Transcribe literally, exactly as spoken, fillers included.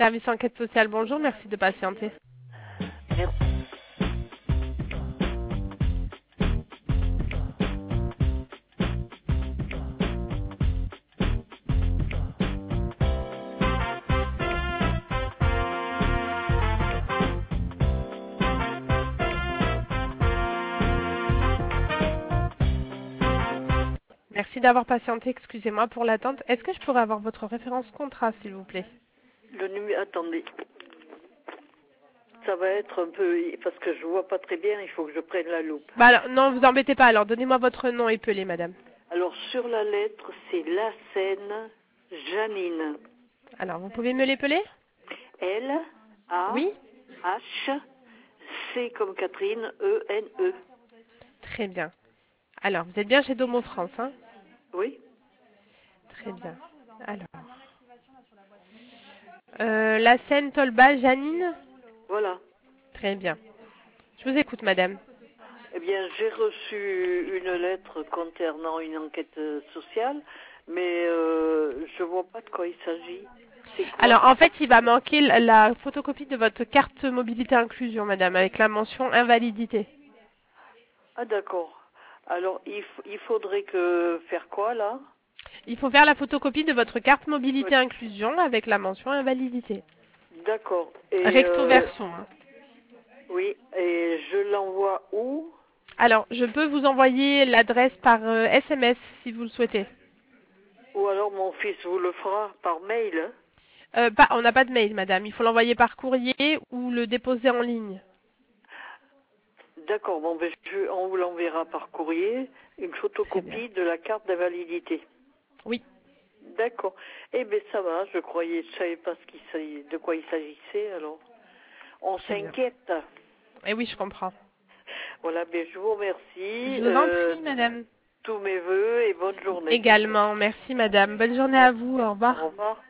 service enquête sociale, bonjour, merci de patienter. Merci. Merci d'avoir patienté, excusez-moi pour l'attente. Est-ce que je pourrais avoir votre référence contrat, s'il vous plaît? Le numéro, attendez. Ça va être un peu, parce que je vois pas très bien, il faut que je prenne la loupe. Bah alors, non, vous embêtez pas, alors donnez-moi votre nom épelé, madame. Alors, sur la lettre, c'est La Seine Janine. Alors, vous pouvez me l'épeler? L, A, Oui? H, C comme Catherine, E, N, E. Très bien. Alors, vous êtes bien chez Domo France, hein? Oui? Très bien. Alors. Euh, la Seine Tolba, Janine? Voilà. Très bien. Je vous écoute, madame. Eh bien, j'ai reçu une lettre concernant une enquête sociale, mais euh, je vois pas de quoi il s'agit. C'est quoi? Alors, en fait, il va manquer la la photocopie de votre carte mobilité inclusion, madame, avec la mention invalidité. Ah, d'accord. Alors, il, f- il faudrait que faire quoi, là? Il faut faire la photocopie de votre carte mobilité Oui. inclusion avec la mention invalidité. D'accord. Et Recto euh, verso, hein. oui, et je l'envoie où? Alors, je peux vous envoyer l'adresse par euh, S M S si vous le souhaitez. Ou alors mon fils vous le fera par mail, hein? Euh, pas, on n'a pas de mail, madame. Il faut l'envoyer par courrier ou le déposer en ligne. D'accord, bon, ben, je- on vous l'enverra par courrier, une Très bien. photocopie de la carte d'invalidité. Oui. D'accord. Eh bien, ça va, je croyais, je savais pas ce qu'il s'agit- de quoi il s'agissait, alors. On Très bien. s'inquiète. Eh oui, je comprends. Voilà, ben, je vous remercie. Je vous en Euh, prie, madame. tous mes voeux et bonne journée. Également. Merci, madame. Bonne journée à vous. Au revoir. Au revoir.